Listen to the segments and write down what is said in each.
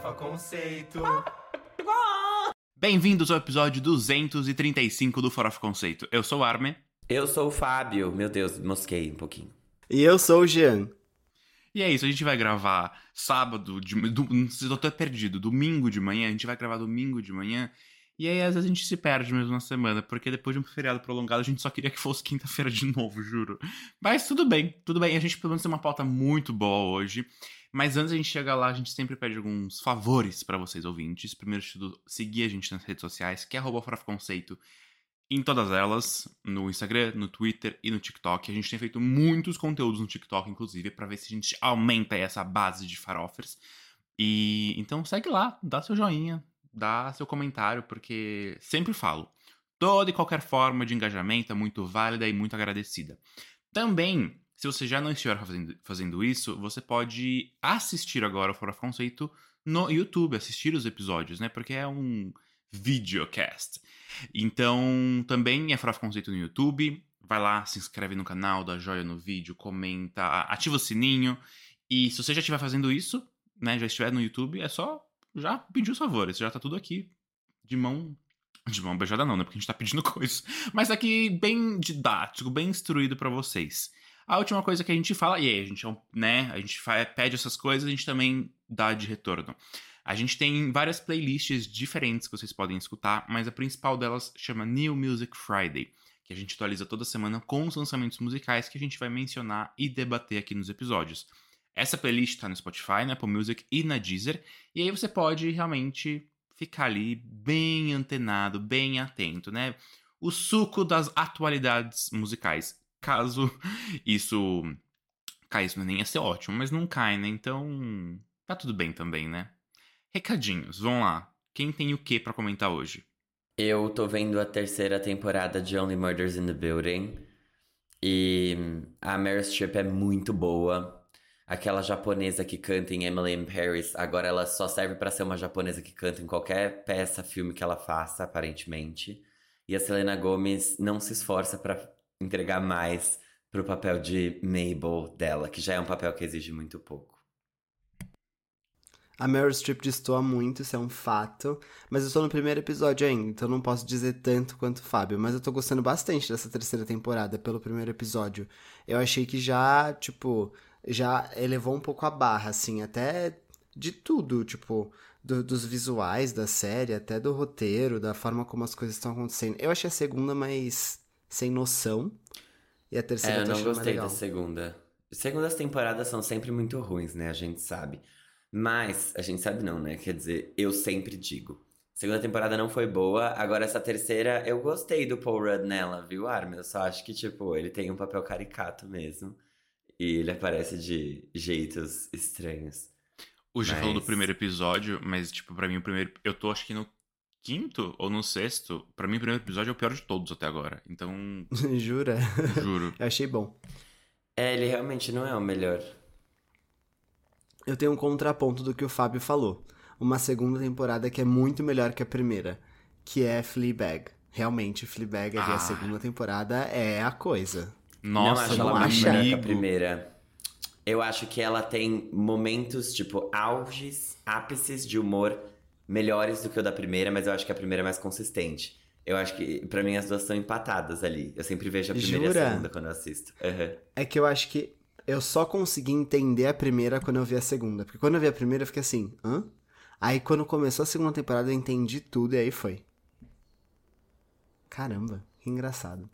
Farofa Conceito. Bem-vindos ao episódio 235 do Farofa Conceito. Eu sou o Armin. Eu sou o Fábio. Meu Deus, mosquei um pouquinho. E eu sou o Jean. E é isso, a gente vai gravar sábado, eu tô perdido, domingo de manhã, a gente vai gravar domingo de manhã, e aí às vezes a gente se perde mesmo na semana, porque depois de um feriado prolongado a gente só queria que fosse quinta-feira de novo, juro. Mas tudo bem, a gente pelo menos tem uma pauta muito boa hoje, mas antes a gente chegar lá, a gente sempre pede alguns favores pra vocês ouvintes. Primeiro de tudo, seguir a gente nas redes sociais, que é @farofaconceito. Em todas elas, no Instagram, no Twitter e no TikTok. A gente tem feito muitos conteúdos no TikTok, inclusive, pra ver se a gente aumenta essa base de farofers. E então segue lá, dá seu joinha, dá seu comentário, porque sempre falo, toda e qualquer forma de engajamento é muito válida e muito agradecida. Também, se você já não estiver fazendo isso, você pode assistir agora o Farofa Conceito no YouTube, assistir os episódios, né? Porque é um videocast. Então, também é Farofa Conceito no YouTube. Vai lá, se inscreve no canal, dá joia no vídeo, comenta, ativa o sininho. E se você já estiver fazendo isso, né, já estiver no YouTube, é só já pedir os favores. Já tá tudo aqui de mão beijada não, né, porque a gente tá pedindo coisas. Mas aqui bem didático, bem instruído pra vocês. A última coisa que a gente fala, e aí a gente, né, pede essas coisas, a gente também dá de retorno. A gente tem várias playlists diferentes que vocês podem escutar, mas a principal delas chama New Music Friday, que a gente atualiza toda semana com os lançamentos musicais que a gente vai mencionar e debater aqui nos episódios. Essa playlist está no Spotify, na Apple Music e na Deezer, e aí você pode realmente ficar ali bem antenado, bem atento, né? O suco das atualidades musicais. Caso isso caísse, nem ia ser ótimo, mas não cai, né? Então tá tudo bem também, né? Recadinhos, vamos lá. Quem tem o que pra comentar hoje? Eu tô vendo a terceira temporada de Only Murders in the Building. E a Meryl Streep é muito boa. Aquela japonesa que canta em Emily in Paris, agora ela só serve pra ser uma japonesa que canta em qualquer peça, filme que ela faça, aparentemente. E a Selena Gomez não se esforça pra entregar mais pro papel de Mabel dela, que já é um papel que exige muito pouco. A Meryl Streep destoa muito, isso é um fato. Mas eu tô no primeiro episódio ainda, então não posso dizer tanto quanto o Fábio. Mas eu tô gostando bastante dessa terceira temporada, pelo primeiro episódio. Eu achei que já elevou um pouco a barra, assim, até de tudo, tipo, dos visuais da série, até do roteiro, da forma como as coisas estão acontecendo. Eu achei a segunda mais sem noção, e a terceira eu eu tô não achando mais gostei legal. da segunda. Segundas temporadas são sempre muito ruins, né? A gente sabe. Mas, a gente sabe não, né? Quer dizer, eu sempre digo. Segunda temporada não foi boa, agora essa terceira eu gostei do Paul Rudd nela, viu, Armin? Eu só acho que, tipo, ele tem um papel caricato mesmo. E ele aparece de jeitos estranhos. O G falou do primeiro episódio, mas, tipo, pra mim o primeiro... Eu tô, acho que no quinto ou no sexto. Pra mim o primeiro episódio é o pior de todos até agora. Então, Jura? juro. Eu achei bom. Ele realmente não é o melhor. Eu tenho um contraponto do que o Fábio falou. Uma segunda temporada que é muito melhor que a primeira, que é Fleabag. Realmente, Fleabag ali, a segunda temporada é a coisa. Nossa, não acho não ela muito acha? melhor que a primeira. Eu acho que ela tem momentos, tipo, ápices de humor melhores do que o da primeira, mas eu acho que a primeira é mais consistente. Eu acho que, pra mim, as duas estão empatadas ali. Eu sempre vejo a primeira e a Jura? segunda quando eu assisto. Uhum. É que eu acho que eu só consegui entender a primeira quando eu vi a segunda. Porque quando eu vi a primeira, eu fiquei assim, hã? Aí quando começou a segunda temporada, eu entendi tudo e aí foi. Caramba, que engraçado.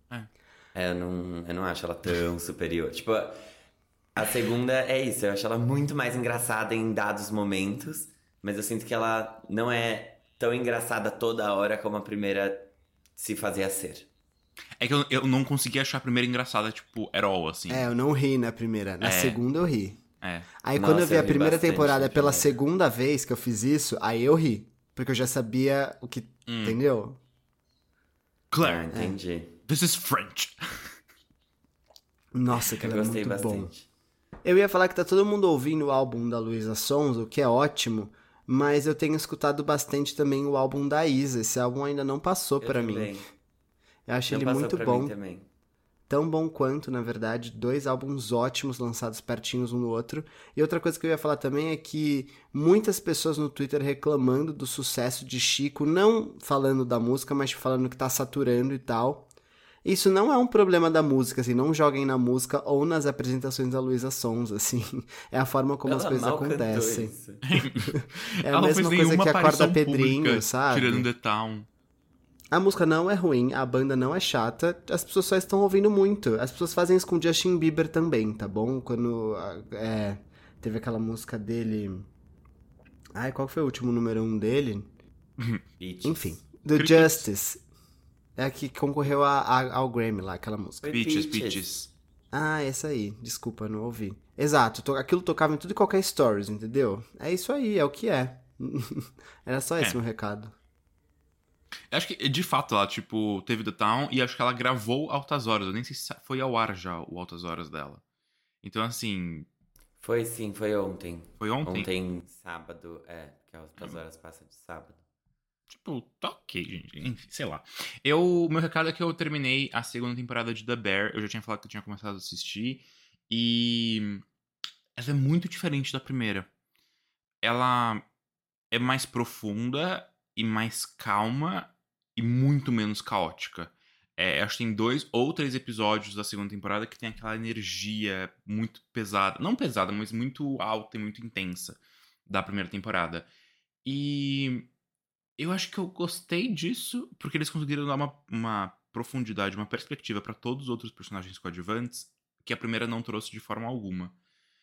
Eu não acho ela tão superior. Tipo, a segunda é isso. Eu acho ela muito mais engraçada em dados momentos. Mas eu sinto que ela não é tão engraçada toda hora como a primeira se fazia ser. É que eu não consegui achar a primeira engraçada, tipo, at all, assim. É, eu não ri na primeira. Na segunda eu ri. Aí quando eu Nossa, vi eu a ri primeira bastante temporada na pela primeira. segunda vez que eu fiz isso, aí eu ri. Porque eu já sabia o que... Entendeu? Claire, Entendi. this is French. Nossa, que Eu ela é gostei muito bom. bastante. Eu ia falar que tá todo mundo ouvindo o álbum da Luísa Sonza, o que é ótimo, mas eu tenho escutado bastante também o álbum da Isa. Esse álbum ainda não passou Eu pra também. mim. Eu acho Não ele passou muito pra bom. mim também. tão bom quanto, na verdade, 2 álbuns ótimos lançados pertinhos um do outro. E outra coisa que eu ia falar também é que muitas pessoas no Twitter reclamando do sucesso de Chico, não falando da música, mas falando que tá saturando e tal. Isso não é um problema da música, assim, não joguem na música ou nas apresentações da Luísa Sons, assim. É a forma como as Ela coisas mal cantou acontecem. isso. É a Ela não fez mesma coisa nenhuma que a Corda aparição Pedrinho, pública, sabe? tirando The Town. A música não é ruim, a banda não é chata, as pessoas só estão ouvindo muito. As pessoas fazem isso com Justin Bieber também, tá bom? Quando teve aquela música dele... Ai, qual foi o último número 1 dele? Beaches. Enfim, do Crickets. Justice. É a que concorreu ao Grammy lá, aquela música. Foi Peaches. Ah, essa aí. Desculpa, não ouvi. Exato, aquilo tocava em tudo e qualquer stories, entendeu? É isso aí, é o que é. Era só esse meu recado. Eu acho que, de fato, ela, tipo, teve The Town e acho que ela gravou Altas Horas. Eu nem sei se foi ao ar já o Altas Horas dela. Então, assim, Foi sim, foi ontem. foi ontem? Ontem, sábado, porque as horas passam de sábado. Tipo, tá ok, gente. Enfim, sei lá. Meu recado é que eu terminei a segunda temporada de The Bear. Eu já tinha falado que eu tinha começado a assistir. E ela é muito diferente da primeira. Ela é mais profunda e mais calma e muito menos caótica. Acho que tem 2 ou 3 episódios da segunda temporada que tem aquela energia muito pesada. Não pesada, mas muito alta e muito intensa da primeira temporada. E eu acho que eu gostei disso porque eles conseguiram dar uma profundidade, uma perspectiva para todos os outros personagens coadjuvantes que a primeira não trouxe de forma alguma.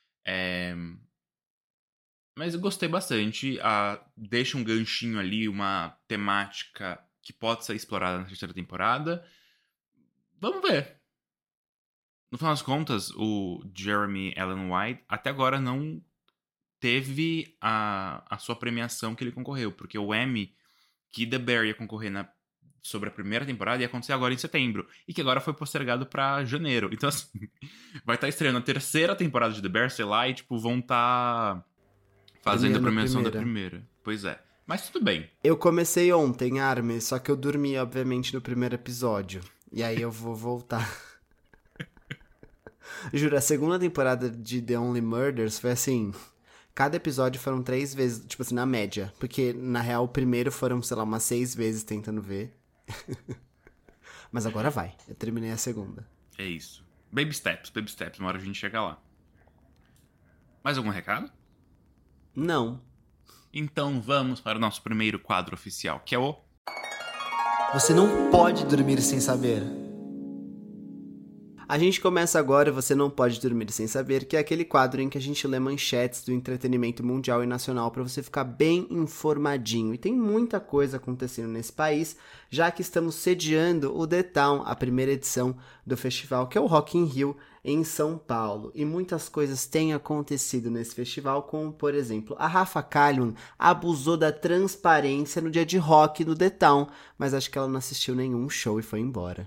Mas eu gostei bastante. Deixa um ganchinho ali, uma temática que pode ser explorada na terceira temporada. Vamos ver. No final das contas, o Jeremy Allen White até agora não teve a sua premiação que ele concorreu, porque o Emmy que The Bear ia concorrer sobre a primeira temporada ia acontecer agora em setembro, e que agora foi postergado pra janeiro. Então, assim, vai estar estreando a terceira temporada de The Bear, sei lá, e, tipo, vão estar fazendo a premiação da primeira. Pois é. Mas tudo bem. Eu comecei ontem, Armin, só que eu dormi, obviamente, no primeiro episódio. E aí eu vou voltar. Juro, a segunda temporada de The Only Murders foi assim... Cada episódio foram 3 vezes, tipo assim, na média. Porque, na real, o primeiro foram, sei lá, umas 6 vezes tentando ver. Mas agora vai. Eu terminei a segunda. É isso. Baby steps. Uma hora a gente chega lá. Mais algum recado? Não. Então vamos para o nosso primeiro quadro oficial, que é o... Você não pode dormir sem saber. A gente começa agora, Você Não Pode Dormir Sem Saber, que é aquele quadro em que a gente lê manchetes do entretenimento mundial e nacional para você ficar bem informadinho. E tem muita coisa acontecendo nesse país, já que estamos sediando o The Town, a primeira edição do festival, que é o Rock in Rio, em São Paulo. E muitas coisas têm acontecido nesse festival, como, por exemplo, a Rafa Kalimann abusou da transparência no dia de rock no The Town, mas acho que ela não assistiu nenhum show e foi embora.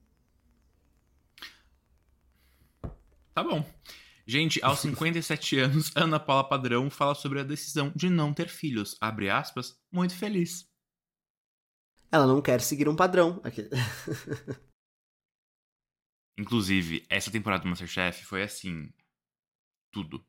Tá bom. Gente, aos 57 anos, Ana Paula Padrão fala sobre a decisão de não ter filhos. Abre aspas, muito feliz. Ela não quer seguir um padrão. Inclusive, essa temporada do MasterChef foi assim... Tudo.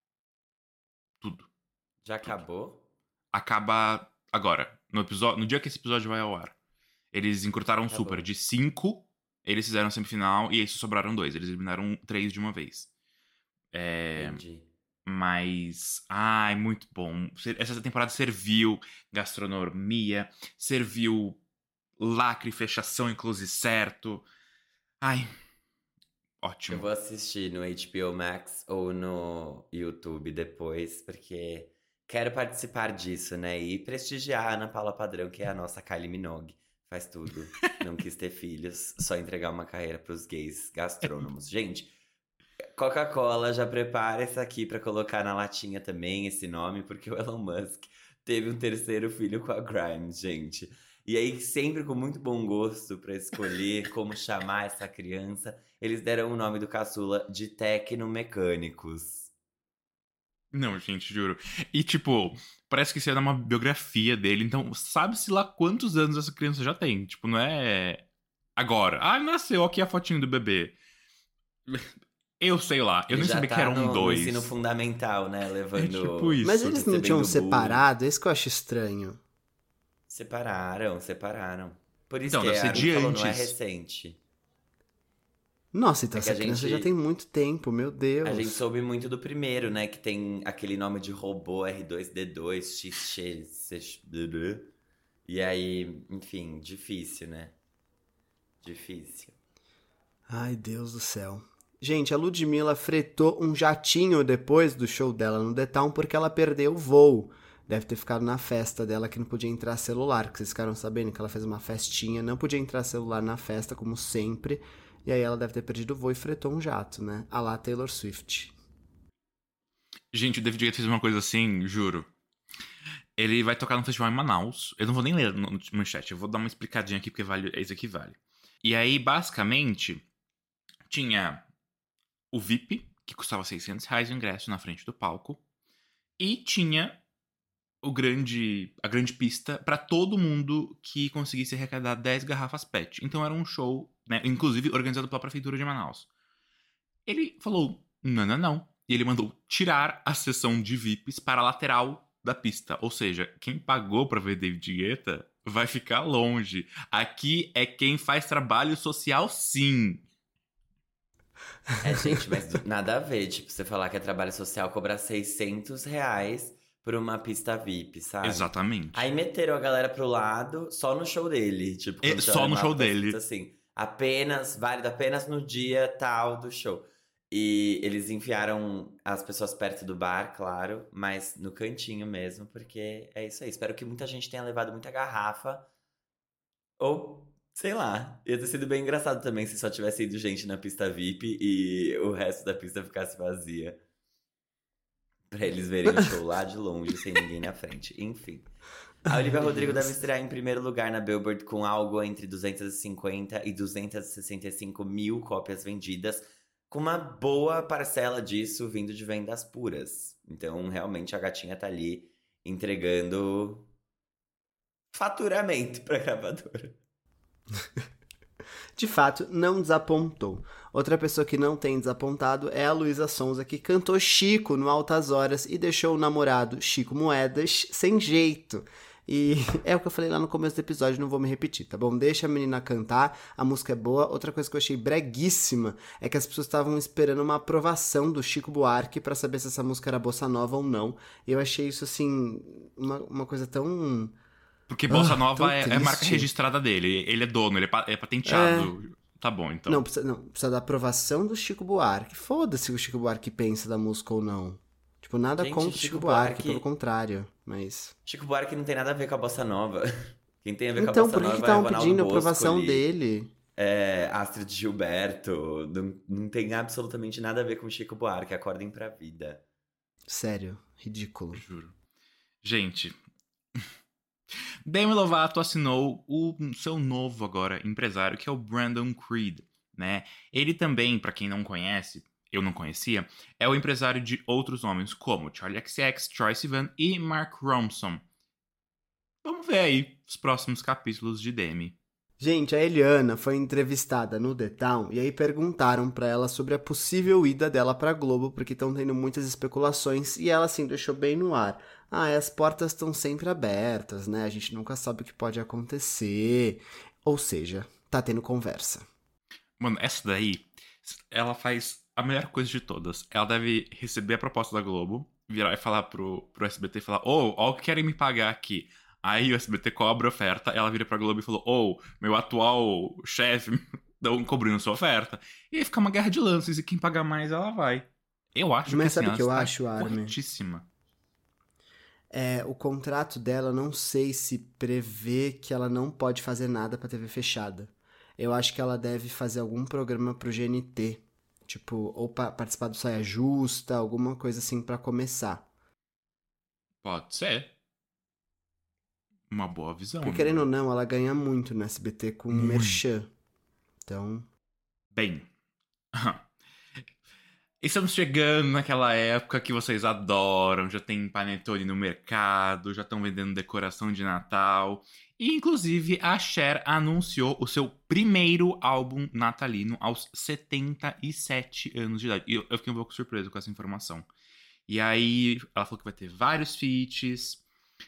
Já acabou? Acaba agora. No dia que esse episódio vai ao ar. Eles encurtaram super. De 5, eles fizeram semifinal e aí só sobraram 2. Eles eliminaram 3 de uma vez. Entendi. Mas... Ai, muito bom. Essa temporada serviu gastronomia, serviu lacre, fechação e close certo. Ai, ótimo. Eu vou assistir no HBO Max ou no YouTube depois, porque quero participar disso, né? E prestigiar a Ana Paula Padrão, que é a nossa Kylie Minogue. Faz tudo. Não quis ter filhos, só entregar uma carreira pros gays gastrônomos. Gente, Coca-Cola já prepara essa aqui pra colocar na latinha também, esse nome, porque o Elon Musk teve um terceiro filho com a Grimes, gente. E aí, sempre com muito bom gosto pra escolher como chamar essa criança, eles deram o nome do caçula de Tecnomecânicos. Não, gente, juro. E, tipo, parece que isso é uma biografia dele. Então, sabe-se lá quantos anos essa criança já tem. Tipo, não é Agora, nasceu aqui a fotinho do bebê. Eu sei lá, eu Ele nem já sabia tá que eram no dois. ensino fundamental, né? Levando. tipo isso. Mas eles não tinham recebendo bullying. separado? É isso que eu acho estranho. Separaram. Por isso Então, que deve ser a Mi de falou, não é antes. recente. Nossa, então É que essa a criança já gente- tem muito tempo, meu Deus. A gente soube muito do primeiro, né? Que tem aquele nome de robô R2D2, XX. E aí, enfim, difícil, né? Difícil. Ai, Deus do céu. Gente, a Ludmilla fretou um jatinho depois do show dela no The Town porque ela perdeu o voo. Deve ter ficado na festa dela que não podia entrar celular, que vocês ficaram sabendo que ela fez uma festinha, não podia entrar celular na festa, como sempre. E aí ela deve ter perdido o voo e fretou um jato, né? A lá Taylor Swift. Gente, o David Guetta fez uma coisa assim, juro. Ele vai tocar no festival em Manaus. Eu não vou nem ler no chat, eu vou dar uma explicadinha aqui, porque é isso aqui vale. E aí, basicamente, tinha o VIP, que custava R$600 o ingresso na frente do palco. E tinha a grande pista pra todo mundo que conseguisse arrecadar 10 garrafas PET. Então era um show, né, inclusive organizado pela Prefeitura de Manaus. Ele falou, não. E ele mandou tirar a sessão de VIPs para a lateral da pista. Ou seja, quem pagou pra ver David Guetta vai ficar longe. Aqui é quem faz trabalho social, sim. Gente, mas nada a ver. Tipo, você falar que é trabalho social, cobrar R$600 por uma pista VIP, sabe? Exatamente. Aí meteram a galera pro lado só no show dele. Tipo, quando você Só olha no lá, show tá dele. escrito assim, válido apenas no dia tal do show. E eles enfiaram as pessoas perto do bar, claro, mas no cantinho mesmo, porque é isso aí. Espero que muita gente tenha levado muita garrafa. Ou, sei lá, ia ter sido bem engraçado também se só tivesse ido gente na pista VIP e o resto da pista ficasse vazia. Pra eles verem o show lá de longe, sem ninguém na frente. Enfim. A Olivia Rodrigo deve estrear em primeiro lugar na Billboard com algo entre 250 e 265 mil cópias vendidas, com uma boa parcela disso vindo de vendas puras. Então, realmente, a gatinha tá ali entregando faturamento pra gravadora. De fato, não desapontou. Outra pessoa que não tem desapontado é a Luísa Sonza, que cantou Chico no Altas Horas e deixou o namorado Chico Moedas sem jeito. E é o que eu falei lá no começo do episódio, não vou me repetir, tá bom? Deixa a menina cantar, a música é boa. Outra coisa que eu achei breguíssima é que as pessoas estavam esperando uma aprovação do Chico Buarque pra saber se essa música era bossa nova ou não. E eu achei isso, assim, uma coisa tão... Porque Bossa Nova tão é marca triste. registrada dele. Ele é dono, ele é patenteado. Tá bom, então. Não, precisa da aprovação do Chico Buarque. Foda-se o Chico Buarque pensa da música ou não. Tipo, nada Gente, contra o Chico Chico Buarque, Buarque- pelo contrário. Mas. Chico Buarque não tem nada a ver com a bossa nova. Quem tem a ver com a Então, bossa por que nova que é estavam Ronaldo pedindo a aprovação Boscoli, dele? Astrid Gilberto. Não tem absolutamente nada a ver com Chico Buarque. Acordem pra vida. Sério, ridículo. Juro. Gente. Demi Lovato assinou o seu novo agora empresário, que é o Brandon Creed, né? Ele também, pra quem não conhece, eu não conhecia, é o empresário de outros nomes, como Charli XCX, Troye Sivan e Mark Ronson. Vamos ver aí os próximos capítulos de Demi. Gente, a Eliana foi entrevistada no The Town e aí perguntaram pra ela sobre a possível ida dela pra Globo, porque estão tendo muitas especulações e ela, assim, deixou bem no ar. As portas estão sempre abertas, né? A gente nunca sabe o que pode acontecer. Ou seja, tá tendo conversa. Mano, essa daí, ela faz a melhor coisa de todas. Ela deve receber a proposta da Globo, virar e falar pro SBT, falar, ó o que querem me pagar aqui. Aí o SBT cobra a oferta, ela vira pra Globo e falou, meu atual chefe estão cobrindo sua oferta. E aí fica uma guerra de lances, e quem pagar mais, ela vai. Eu acho Mas que sabe assim, o que eu ela acho, está Armin? corretíssima. O contrato dela, não sei se prevê que ela não pode fazer nada pra TV fechada. Eu acho que ela deve fazer algum programa pro GNT. Tipo, ou participar do Saia Justa, alguma coisa assim pra começar. Pode ser. Uma boa visão. Porque querendo ou não, ela ganha muito no SBT com merchan. Então, Bem, Estamos chegando naquela época que vocês adoram, já tem panetone no mercado, já estão vendendo decoração de Natal. E, inclusive, a Cher anunciou o seu primeiro álbum natalino aos 77 anos de idade. E eu fiquei um pouco surpreso com essa informação. E aí, ela falou que vai ter vários feats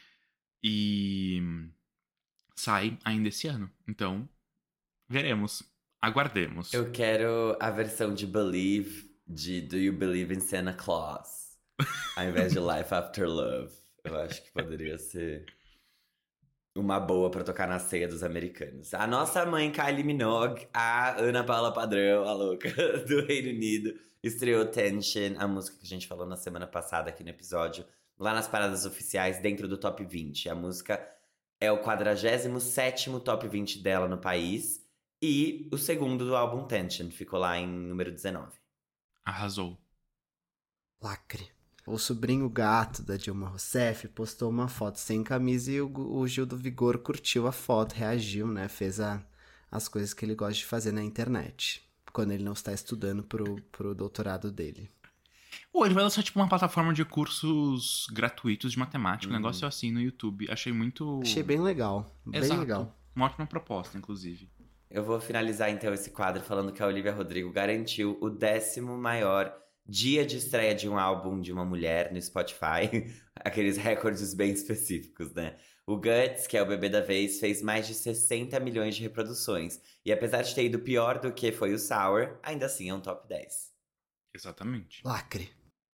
e sai ainda esse ano. Então, veremos. Aguardemos. Eu quero a versão de Believe de Do You Believe in Santa Claus? Ao invés de Life After Love. Eu acho que poderia ser uma boa pra tocar na ceia dos americanos. A nossa mãe Kylie Minogue, a Ana Paula Padrão, a louca do Reino Unido, estreou Tension, a música que a gente falou na semana passada aqui no episódio, lá nas paradas oficiais, dentro do Top 20. A música é o 47º Top 20 dela no país e o segundo do álbum Tension, ficou lá em número 19. Arrasou. Lacre. O sobrinho gato da Dilma Rousseff postou uma foto sem camisa e o Gil do Vigor curtiu a foto, reagiu, né? Fez as coisas que ele gosta de fazer na internet, quando ele não está estudando pro doutorado dele. Pô, ele vai lançar tipo uma plataforma de cursos gratuitos de matemática, um negócio assim no YouTube. Achei bem legal, bem Exato. legal. Uma ótima proposta, inclusive. Eu vou finalizar então esse quadro falando que a Olivia Rodrigo garantiu o 10º maior dia de estreia de um álbum de uma mulher no Spotify. Aqueles recordes bem específicos, né? O Guts, que é o bebê da vez, fez mais de 60 milhões de reproduções. E apesar de ter ido pior do que foi o Sour, ainda assim é um top 10. Exatamente. Lacre.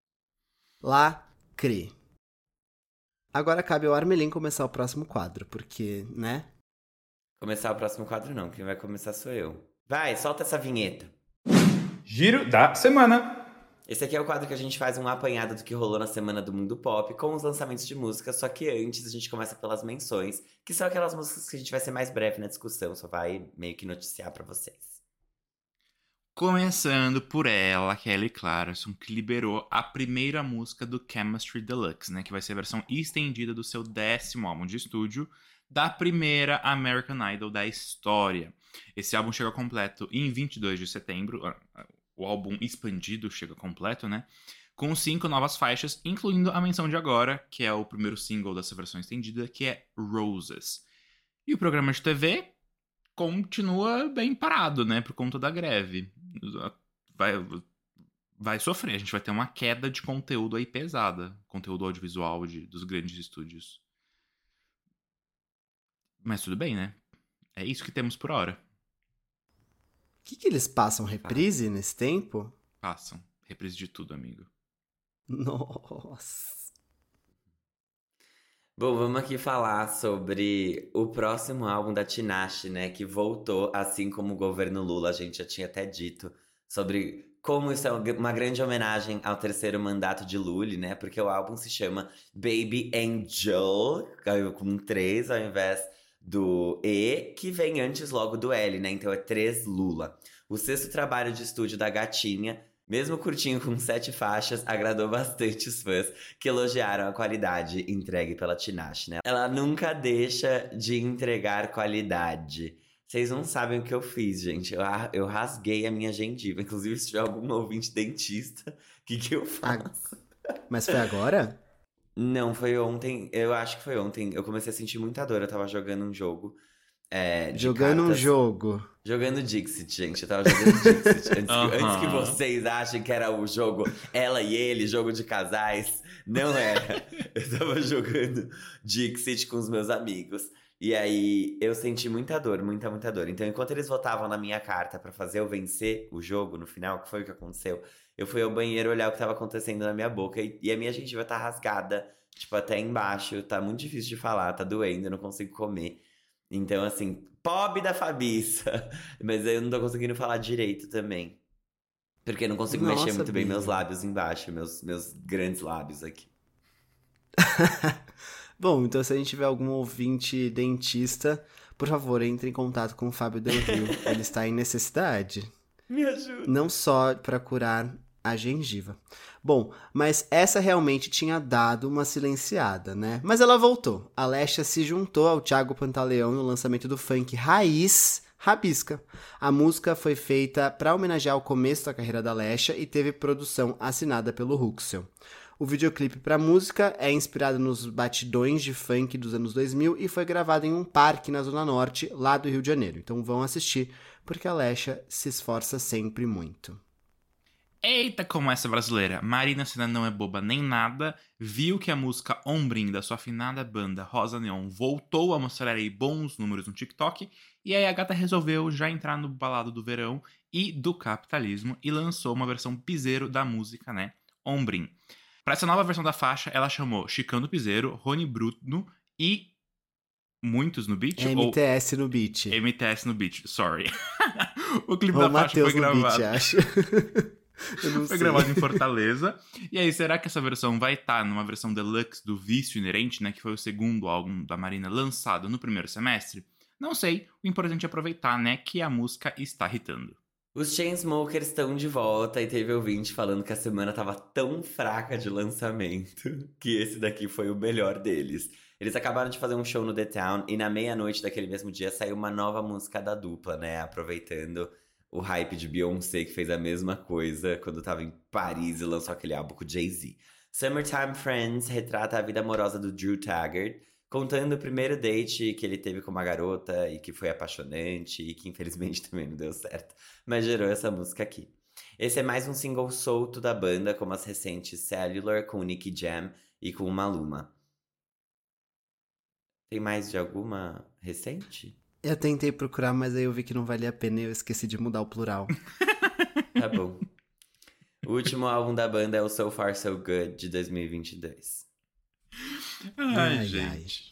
Agora cabe ao Armelin começar o próximo quadro, porque, né? Começar o próximo quadro não, quem vai começar sou eu. Vai, solta essa vinheta. Giro da semana. Esse aqui é o quadro que a gente faz um apanhado do que rolou na semana do mundo pop com os lançamentos de música, só que antes a gente começa pelas menções, que são aquelas músicas que a gente vai ser mais breve na discussão, só vai meio que noticiar pra vocês. Começando por ela, Kelly Clarkson, que liberou a primeira música do Chemistry Deluxe, né? Que vai ser a versão estendida do seu 10º álbum de estúdio, da primeira American Idol da história. Esse álbum chega completo em 22 de setembro. O álbum expandido chega completo, né? Com 5 novas faixas, incluindo a menção de agora, que é o primeiro single dessa versão estendida, que é Roses. E o programa de TV continua bem parado, né? Por conta da greve. Vai sofrer. A gente vai ter uma queda de conteúdo aí pesada. Conteúdo audiovisual dos grandes estúdios. Mas tudo bem, né? É isso que temos por hora. O que eles passam? Reprise nesse tempo? Passam. Reprise de tudo, amigo. Nossa. Bom, vamos aqui falar sobre o próximo álbum da Tinashe, né? Que voltou, assim como o governo Lula, a gente já tinha até dito, sobre como isso é uma grande homenagem ao terceiro mandato de Lully, né? Porque o álbum se chama Baby Angel, com 3 ao invés do E, que vem antes logo do L, né? Então é 3 Lula. O 6º trabalho de estúdio da gatinha, mesmo curtinho com 7 faixas, agradou bastante os fãs que elogiaram a qualidade entregue pela Tinashe, né? Ela nunca deixa de entregar qualidade. Vocês não sabem o que eu fiz, gente. Eu rasguei a minha gengiva. Inclusive, se tiver algum ouvinte dentista, o que eu faço? Mas foi agora? Não, foi ontem. Eu acho que foi ontem. Eu comecei a sentir muita dor. Eu tava jogando um jogo. Jogando cartas. um jogo. Jogando Dixit, gente. Eu tava jogando Dixit. Antes que vocês achem que era o jogo Ela e Ele, jogo de casais. Não era. Eu tava jogando Dixit com os meus amigos. E aí, eu senti muita dor, muita dor. Então, enquanto eles votavam na minha carta pra fazer eu vencer o jogo no final, que foi o que aconteceu, eu fui ao banheiro olhar o que tava acontecendo na minha boca e a minha gengiva tá rasgada, tipo, até embaixo. Tá muito difícil de falar, tá doendo, eu não consigo comer. Então, assim, pobre da Fabiça. Mas eu não tô conseguindo falar direito também. Porque eu não consigo mexer muito bem meus lábios embaixo, meus grandes lábios aqui. Bom, então se a gente tiver algum ouvinte dentista, por favor, entre em contato com o Fábio Delville. Ele está em necessidade. Me ajuda. Não só para curar a gengiva. Bom, mas essa realmente tinha dado uma silenciada, né? Mas ela voltou. A Alessia se juntou ao Thiago Pantaleão no lançamento do funk raiz Rabisca. A música foi feita para homenagear o começo da carreira da Alexa e teve produção assinada pelo Huxel. O videoclipe para a música é inspirado nos batidões de funk dos anos 2000 e foi gravado em um parque na Zona Norte, lá do Rio de Janeiro. Então vão assistir, porque a Alexa se esforça sempre muito. Eita, como essa brasileira! Marina Sena não é boba nem nada, viu que a música Ombrim da sua afinada banda Rosa Neon voltou a mostrar aí bons números no TikTok, e aí a gata resolveu já entrar no balado do verão e do capitalismo e lançou uma versão piseiro da música, né? Ombrim. Para essa nova versão da faixa, ela chamou Chicão do Piseiro, Rony Bruno e muitos no beat? MTS no beat. MTS no beat, sorry. O clipe Ou da faixa Mateus foi no gravado. beat, acho. Foi gravado em Fortaleza. E aí, será que essa versão vai estar numa versão deluxe do Vício Inerente, né? Que foi o segundo álbum da Marina lançado no primeiro semestre? Não sei. O importante é aproveitar, né? Que a música está hitando. Os Chainsmokers estão de volta e teve ouvinte falando que a semana tava tão fraca de lançamento que esse daqui foi o melhor deles. Eles acabaram de fazer um show no The Town e na meia-noite daquele mesmo dia saiu uma nova música da dupla, né? Aproveitando o hype de Beyoncé, que fez a mesma coisa quando tava em Paris e lançou aquele álbum com Jay-Z. Summertime Friends retrata a vida amorosa do Drew Taggart, contando o primeiro date que ele teve com uma garota e que foi apaixonante e que infelizmente também não deu certo, mas gerou essa música aqui. Esse é mais um single solto da banda, como as recentes Cellular com o Nicky Jam e com o Maluma. Tem mais de alguma recente? Eu tentei procurar, mas aí eu vi que não valia a pena e eu esqueci de mudar o plural. Tá bom. O último álbum da banda é o So Far So Good, de 2022. Ai, gente.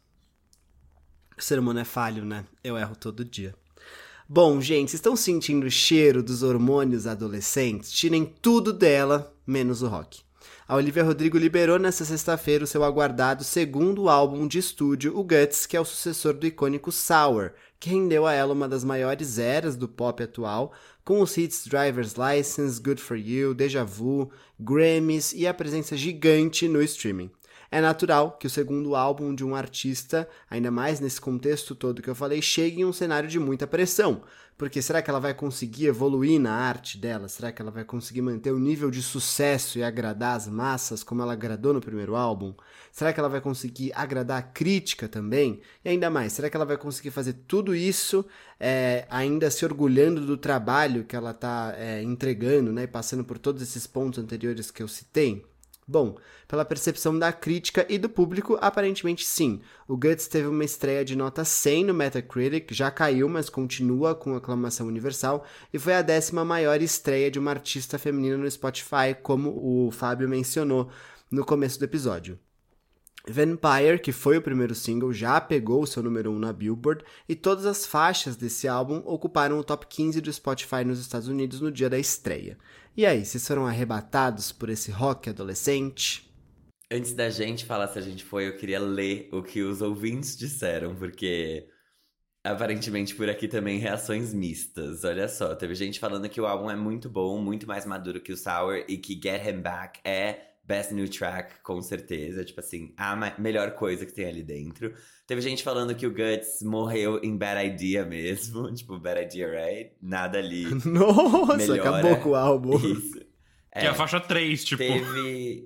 O ser humano é falho, né? Eu erro todo dia. Bom, gente, vocês estão sentindo o cheiro dos hormônios adolescentes? Tirem tudo dela, menos o rock. A Olivia Rodrigo liberou nesta sexta-feira o seu aguardado segundo álbum de estúdio, o Guts, que é o sucessor do icônico Sour, que rendeu a ela uma das maiores eras do pop atual, com os hits Driver's License, Good For You, Deja Vu, Grammys e a presença gigante no streaming. É natural que o segundo álbum de um artista, ainda mais nesse contexto todo que eu falei, chegue em um cenário de muita pressão. Porque será que ela vai conseguir evoluir na arte dela? Será que ela vai conseguir manter o nível de sucesso e agradar as massas como ela agradou no primeiro álbum? Será que ela vai conseguir agradar a crítica também? E ainda mais, será que ela vai conseguir fazer tudo isso ainda se orgulhando do trabalho que ela está entregando, né? Passando por todos esses pontos anteriores que eu citei? Bom, pela percepção da crítica e do público, aparentemente sim. O Guts teve uma estreia de nota 100 no Metacritic, já caiu, mas continua com aclamação universal, e foi a 10ª maior estreia de uma artista feminina no Spotify, como o Fábio mencionou no começo do episódio. Vampire, que foi o primeiro single, já pegou o seu número 1 na Billboard, e todas as faixas desse álbum ocuparam o top 15 do Spotify nos Estados Unidos no dia da estreia. E aí, vocês foram arrebatados por esse rock adolescente? Antes da gente falar se a gente foi, eu queria ler o que os ouvintes disseram, porque aparentemente por aqui também reações mistas. Olha só, teve gente falando que o álbum é muito bom, muito mais maduro que o Sour, e que Get Him Back é Best New Track, com certeza. Tipo assim, a melhor coisa que tem ali dentro. Teve gente falando que o Guts morreu em Bad Idea mesmo. Tipo, Bad Idea, right? Nada ali. Nossa, melhora. Acabou com o álbum. Isso. Que é a faixa 3, tipo. Teve...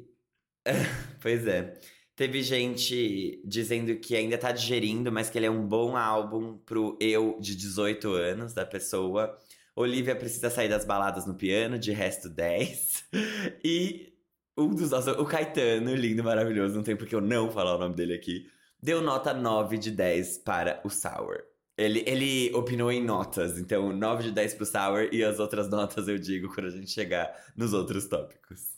Pois é. Teve gente dizendo que ainda tá digerindo, mas que ele é um bom álbum pro eu de 18 anos da pessoa. Olivia precisa sair das baladas no piano, de resto 10. E um dos nossos, o Caetano, lindo, maravilhoso, não tem por que eu não falar o nome dele aqui, deu nota 9 de 10 para o Sour. Ele opinou em notas, então 9 de 10 pro Sour, e as outras notas eu digo quando a gente chegar nos outros tópicos.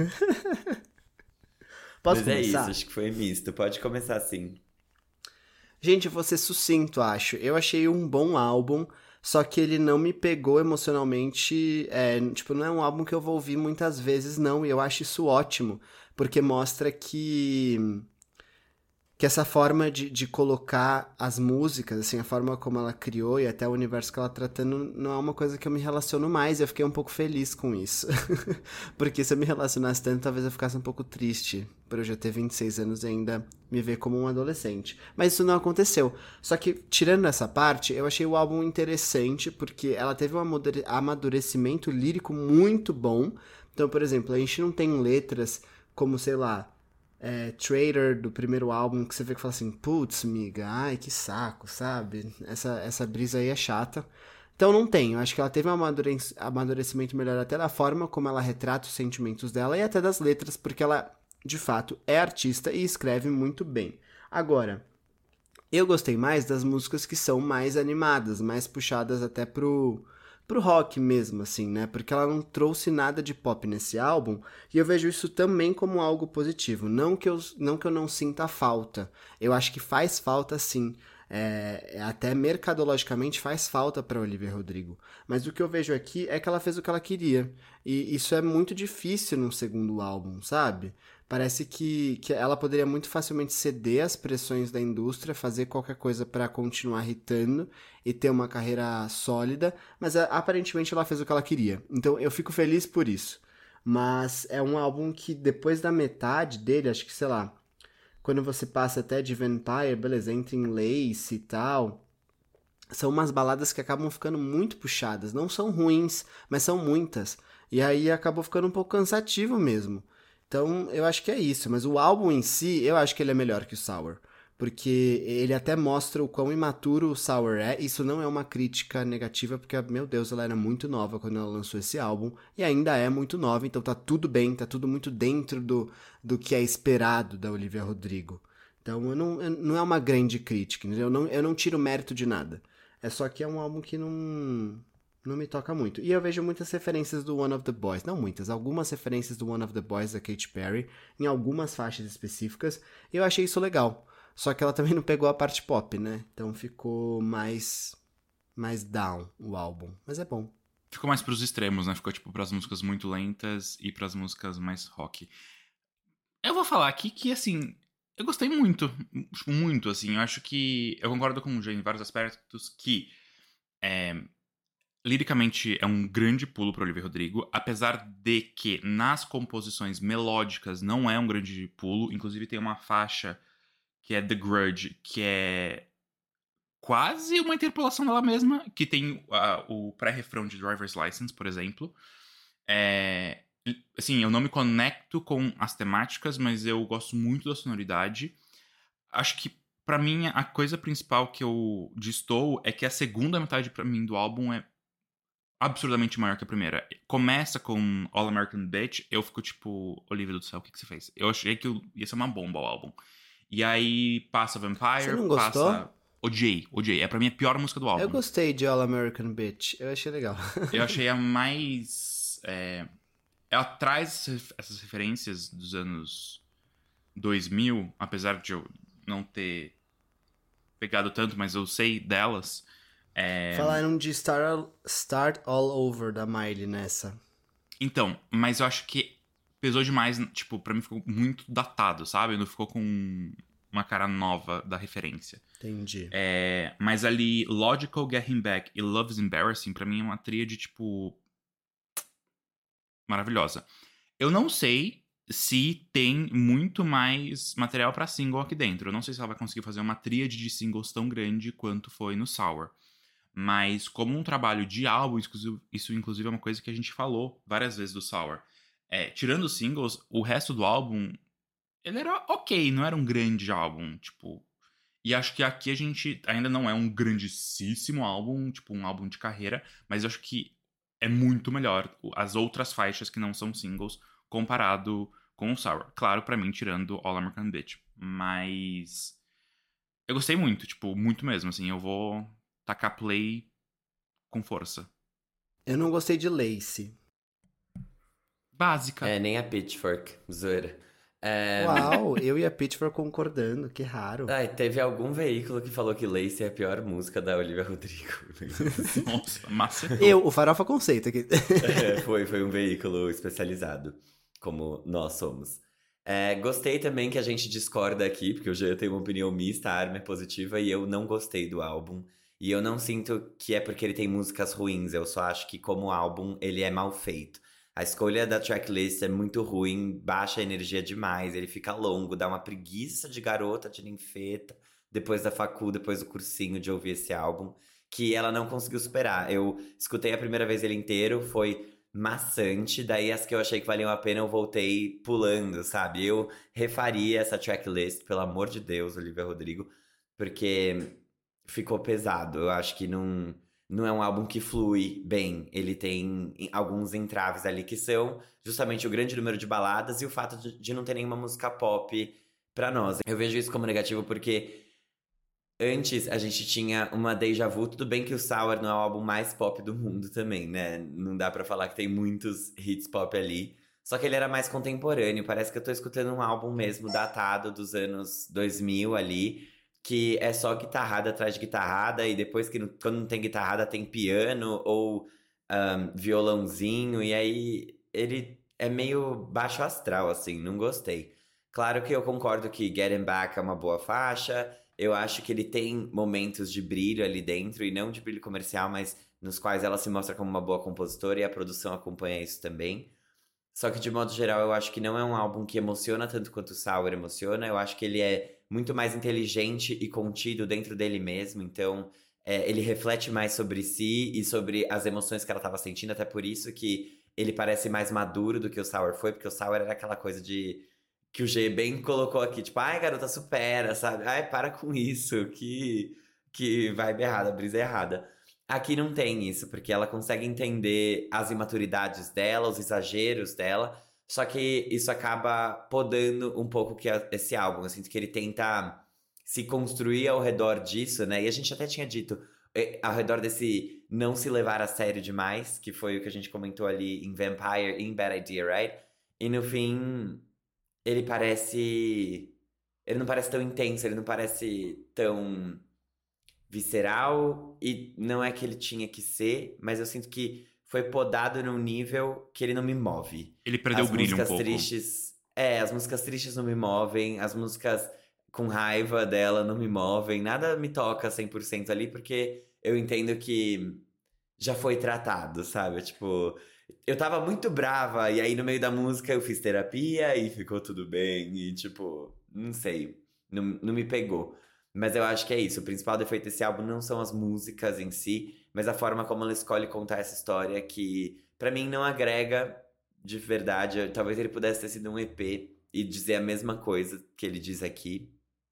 Posso Mas começar? é isso, acho que foi misto. Pode começar sim. Gente, eu vou ser sucinto, acho. Eu achei um bom álbum, só que ele não me pegou emocionalmente. Tipo, não é um álbum que eu vou ouvir muitas vezes, não. E eu acho isso ótimo, porque mostra que que essa forma de colocar as músicas, assim, a forma como ela criou e até o universo que ela tratando, não é uma coisa que eu me relaciono mais, e eu fiquei um pouco feliz com isso. Porque se eu me relacionasse tanto, talvez eu ficasse um pouco triste, por eu já ter 26 anos e ainda me ver como um adolescente. Mas isso não aconteceu. Só que, tirando essa parte, eu achei o álbum interessante, porque ela teve um amadurecimento lírico muito bom. Então, por exemplo, a gente não tem letras como, sei lá, Traitor do primeiro álbum, que você vê que fala assim, putz, miga, ai, que saco, sabe? Essa brisa aí é chata. Então não tem, eu acho que ela teve um amadurecimento melhor até da forma como ela retrata os sentimentos dela e até das letras, porque ela, de fato, é artista e escreve muito bem. Agora, eu gostei mais das músicas que são mais animadas, mais puxadas até pro rock mesmo, assim, né? Porque ela não trouxe nada de pop nesse álbum, e eu vejo isso também como algo positivo. Não que eu não sinta falta. Eu acho que faz falta, sim. Até mercadologicamente faz falta pra Olivia Rodrigo. Mas o que eu vejo aqui é que ela fez o que ela queria. E isso é muito difícil num segundo álbum, sabe? Parece que ela poderia muito facilmente ceder às pressões da indústria, fazer qualquer coisa pra continuar hitando e ter uma carreira sólida, mas aparentemente ela fez o que ela queria. Então eu fico feliz por isso. Mas é um álbum que depois da metade dele, acho que, sei lá, quando você passa até de Vampire, beleza, entra em Lace e tal, são umas baladas que acabam ficando muito puxadas. Não são ruins, mas são muitas. E aí acabou ficando um pouco cansativo mesmo. Então, eu acho que é isso. Mas o álbum em si, eu acho que ele é melhor que o Sour. Porque ele até mostra o quão imaturo o Sour é. Isso não é uma crítica negativa, porque, meu Deus, ela era muito nova quando ela lançou esse álbum. E ainda é muito nova, então tá tudo bem, tá tudo muito dentro do que é esperado da Olivia Rodrigo. Então, não é uma grande crítica, entendeu? Eu não tiro mérito de nada. É só que é um álbum que não me toca muito. E eu vejo muitas referências do One of the Boys. Não muitas, algumas referências do One of the Boys da Katy Perry, em algumas faixas específicas. E eu achei isso legal. Só que ela também não pegou a parte pop, né? Então ficou mais down o álbum. Mas é bom. Ficou mais pros extremos, né? Ficou tipo pras músicas muito lentas e pras músicas mais rock. Eu vou falar aqui que, assim, eu gostei muito. Tipo, muito, assim. Eu acho que... Eu concordo com o Jay em vários aspectos que... liricamente é um grande pulo para Olivia Rodrigo, apesar de que nas composições melódicas não é um grande pulo. Inclusive tem uma faixa que é The Grudge, que é quase uma interpolação dela mesma, que tem o pré-refrão de Driver's License, por exemplo. Assim, eu não me conecto com as temáticas, mas eu gosto muito da sonoridade. Acho que, pra mim, a coisa principal que eu destoo é que a segunda metade, pra mim, do álbum é absurdamente maior que a primeira. Começa com All American Bitch, eu fico tipo, Olivia do céu, o que você fez? Eu achei que ia ser uma bomba o álbum. E aí passa Vampire, Você não gostou? passa... Odiei. É pra mim a pior música do álbum. Eu gostei de All American Bitch, eu achei legal. Eu achei a mais... Ela traz essas referências dos anos 2000, apesar de eu não ter pegado tanto, mas eu sei delas. Falaram de Start All Over da Miley nessa. Então, mas eu acho que pesou demais, tipo, pra mim ficou muito datado, sabe? Não ficou com uma cara nova da referência. Entendi. Mas ali, Logical, Get Him Back e Love's Embarrassing, pra mim é uma tríade, tipo... maravilhosa. Eu não sei se tem muito mais material pra single aqui dentro. Eu não sei se ela vai conseguir fazer uma tríade de singles tão grande quanto foi no Sour. Mas como um trabalho de álbum, isso inclusive é uma coisa que a gente falou várias vezes do Sour. Tirando os singles, o resto do álbum, ele era ok, não era um grande álbum, tipo... E acho que aqui a gente ainda não é um grandíssimo álbum, tipo um álbum de carreira, mas eu acho que é muito melhor as outras faixas que não são singles comparado com o Sour. Claro, pra mim, tirando All American Bitch. Mas eu gostei muito, tipo, muito mesmo, assim, eu vou tacar play com força. Eu não gostei de Lace. Básica. Nem a Pitchfork, zoeira. Uau, eu e a Pitchfork concordando, que raro. Teve algum veículo que falou que Lace é a pior música da Olivia Rodrigo. Nossa, massa. O Farofa Conceito aqui. Foi um veículo especializado, como nós somos. Gostei também que a gente discorda aqui, porque eu já tenho uma opinião mista, a Arma é positiva e eu não gostei do álbum. E eu não sinto que é porque ele tem músicas ruins, eu só acho que como álbum ele é mal feito. A escolha da tracklist é muito ruim, baixa a energia demais, ele fica longo, dá uma preguiça de garota, de ninfeta, depois da facu, depois do cursinho de ouvir esse álbum, que ela não conseguiu superar. Eu escutei a primeira vez ele inteiro, foi maçante, daí as que eu achei que valiam a pena eu voltei pulando, sabe? Eu refaria essa tracklist, pelo amor de Deus, Olivia Rodrigo, porque ficou pesado. Eu acho que não é um álbum que flui bem. Ele tem alguns entraves ali que são justamente o grande número de baladas e o fato de não ter nenhuma música pop pra nós. Eu vejo isso como negativo porque antes a gente tinha uma Deja Vu, tudo bem que o Sour não é o álbum mais pop do mundo também, né? Não dá pra falar que tem muitos hits pop ali. Só que ele era mais contemporâneo, parece que eu tô escutando um álbum mesmo datado dos anos 2000 ali, que é só guitarrada atrás de guitarrada e depois que quando não tem guitarrada tem piano ou violãozinho e aí ele é meio baixo astral assim, não gostei. Claro que eu concordo que Getting Back é uma boa faixa. Eu acho que ele tem momentos de brilho ali dentro, e não de brilho comercial, mas nos quais ela se mostra como uma boa compositora e a produção acompanha isso também. Só que, de modo geral, eu acho que não é um álbum que emociona tanto quanto o Sour emociona. Eu acho que ele é muito mais inteligente e contido dentro dele mesmo. Então, ele reflete mais sobre si e sobre as emoções que ela estava sentindo. Até por isso que ele parece mais maduro do que o Sour foi, porque o Sour era aquela coisa de que o G bem colocou aqui, tipo, ai, garota, supera, sabe? Ai, para com isso, que vibe errada, brisa errada. Aqui não tem isso, porque ela consegue entender as imaturidades dela, os exageros dela, só que isso acaba podando um pouco esse álbum. Eu sinto que ele tenta se construir ao redor disso, né? E a gente até tinha dito, ao redor desse não se levar a sério demais, que foi o que a gente comentou ali em Vampire e em Bad Idea, right? E no fim, ele parece. Ele não parece tão intenso, ele não parece tão visceral. E não é que ele tinha que ser, mas eu sinto que foi podado num nível que ele não me move. Ele perdeu o As brilho um músicas pouco. tristes. As músicas tristes não me movem, as músicas com raiva dela não me movem, nada me toca 100% ali, porque eu entendo que já foi tratado, sabe? Tipo, eu tava muito brava, e aí no meio da música eu fiz terapia e ficou tudo bem, e tipo, não sei, não me pegou. Mas eu acho que é isso, o principal defeito desse álbum não são as músicas em si, mas a forma como ela escolhe contar essa história, que pra mim não agrega de verdade. Talvez ele pudesse ter sido um EP e dizer a mesma coisa que ele diz aqui.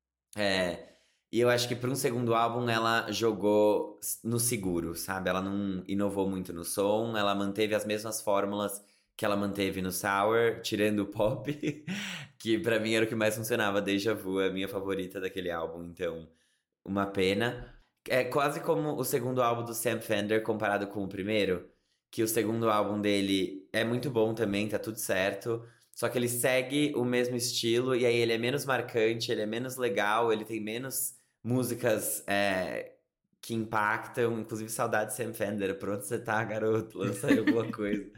E eu acho que para um segundo álbum ela jogou no seguro, sabe? Ela não inovou muito no som, ela manteve as mesmas fórmulas que ela manteve no Sour, tirando o pop, que pra mim era o que mais funcionava. Deja Vu é a minha favorita daquele álbum, então uma pena. É quase como o segundo álbum do Sam Fender comparado com o primeiro, que o segundo álbum dele é muito bom também, tá tudo certo. Só que ele segue o mesmo estilo, e aí ele é menos marcante, ele é menos legal, ele tem menos músicas que impactam. Inclusive, saudade de Sam Fender. Pronto, você tá, garoto? Lança aí alguma coisa.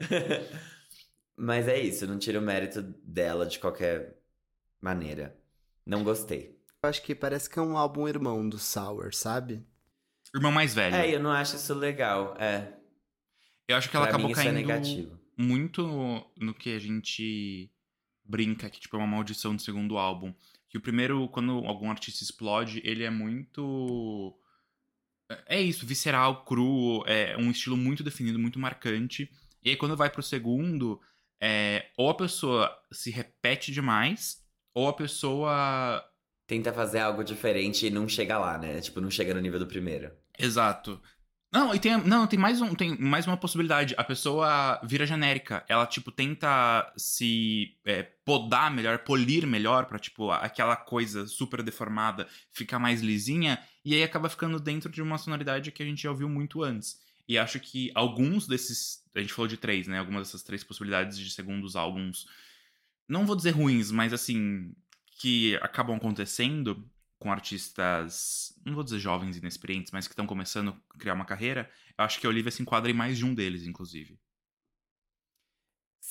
Mas é isso, não tira o mérito dela de qualquer maneira. Não gostei. Eu acho que parece que é um álbum irmão do Sour, sabe? Irmão mais velho. Eu não acho isso legal. Eu acho que ela Pra acabou mim isso é caindo negativo. muito no que a gente brinca, que tipo, é uma maldição do segundo álbum. Que o primeiro, quando algum artista explode, ele é muito... É isso, visceral, cru, é um estilo muito definido, muito marcante. E aí quando vai pro segundo, ou a pessoa se repete demais, ou a pessoa... Tenta fazer algo diferente e não chega lá, né? Tipo, não chega no nível do primeiro. Exato. Não, e tem mais uma possibilidade. A pessoa vira genérica. Ela, tipo, tenta se podar melhor, polir melhor pra, tipo, aquela coisa super deformada ficar mais lisinha. E aí acaba ficando dentro de uma sonoridade que a gente já ouviu muito antes. E acho que alguns desses... A gente falou de 3, né? Algumas dessas 3 possibilidades de segundos álbuns... Não vou dizer ruins, mas, assim... Que acabam acontecendo... com artistas, não vou dizer jovens e inexperientes, mas que estão começando a criar uma carreira, eu acho que a Olivia se enquadra em mais de um deles, inclusive.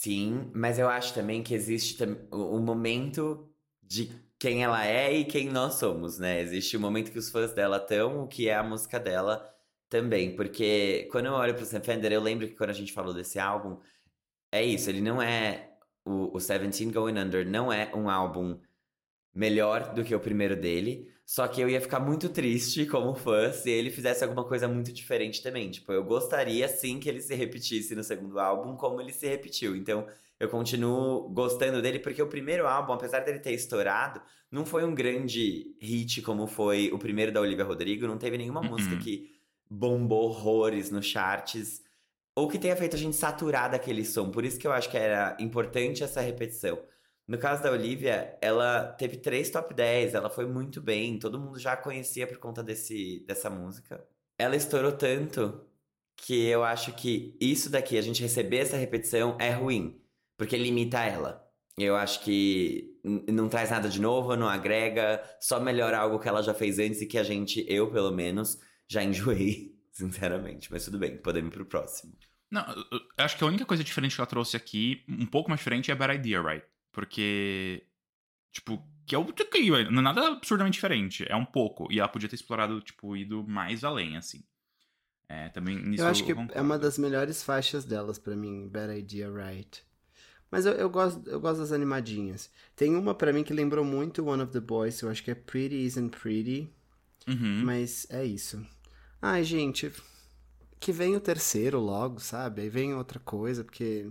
Sim, mas eu acho também que existe o momento de quem ela é e quem nós somos, né? Existe o momento que os fãs dela estão, o que é a música dela também. Porque quando eu olho pro Sam Fender, eu lembro que quando a gente falou desse álbum, é isso, ele não é. O Seventeen Going Under não é um álbum melhor do que o primeiro dele. Só que eu ia ficar muito triste como fã se ele fizesse alguma coisa muito diferente também. Tipo, eu gostaria sim que ele se repetisse no segundo álbum como ele se repetiu. Então, eu continuo gostando dele porque o primeiro álbum, apesar dele ter estourado, não foi um grande hit como foi o primeiro da Olivia Rodrigo. Não teve nenhuma música que bombou horrores nos charts ou que tenha feito a gente saturar daquele som. Por isso que eu acho que era importante essa repetição. No caso da Olivia, ela teve 3 top 10, ela foi muito bem, todo mundo já a conhecia por conta dessa música. Ela estourou tanto que eu acho que isso daqui, a gente receber essa repetição, é ruim, porque limita ela. Eu acho que não traz nada de novo, não agrega, só melhora algo que ela já fez antes e que eu pelo menos, já enjoei, sinceramente. Mas tudo bem, podemos ir pro próximo. Não, eu acho que a única coisa diferente que ela trouxe aqui, um pouco mais diferente, é a Bad Idea, right? Porque, tipo, que é não é nada absurdamente diferente. É um pouco. E ela podia ter explorado, tipo, ido mais além, assim. Também nisso Eu acho que concordo. é uma das melhores faixas delas pra mim, Bad Idea, Right. Mas eu gosto das animadinhas. Tem uma pra mim que lembrou muito One of the Boys, eu acho que é Pretty Isn't Pretty. Mas é isso. Ai, gente, que venha o terceiro logo, sabe? Aí vem outra coisa, porque...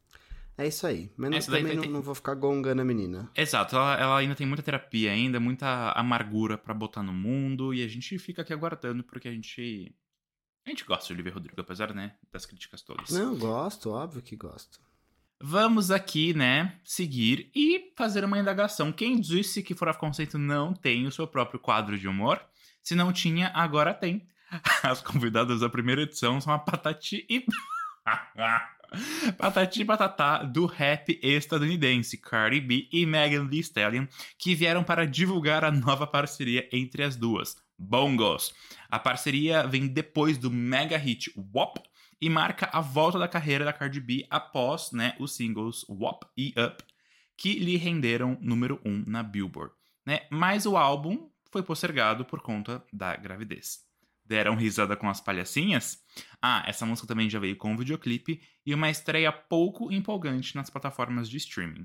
É isso aí. Mas também não vou ficar gongando a menina. Exato, ela ainda tem muita terapia ainda, muita amargura pra botar no mundo, e a gente fica aqui aguardando, porque a gente gosta de Olivia Rodrigo, apesar, né, das críticas todas. Não, gosto, óbvio que gosto. Vamos aqui, né, seguir e fazer uma indagação. Quem disse que Fora Conceito não tem o seu próprio quadro de humor? Se não tinha, agora tem. As convidadas da primeira edição são a Patati e... Patati e Patatá do rap estadunidense, Cardi B e Megan Thee Stallion, que vieram para divulgar a nova parceria entre as duas, Bongos. A parceria vem depois do mega hit WAP e marca a volta da carreira da Cardi B após, né, os singles WAP e Up, que lhe renderam número 1 na Billboard, né? Mas o álbum foi postergado por conta da gravidez. Deram risada com as palhacinhas? Essa música também já veio com um videoclipe e uma estreia pouco empolgante nas plataformas de streaming.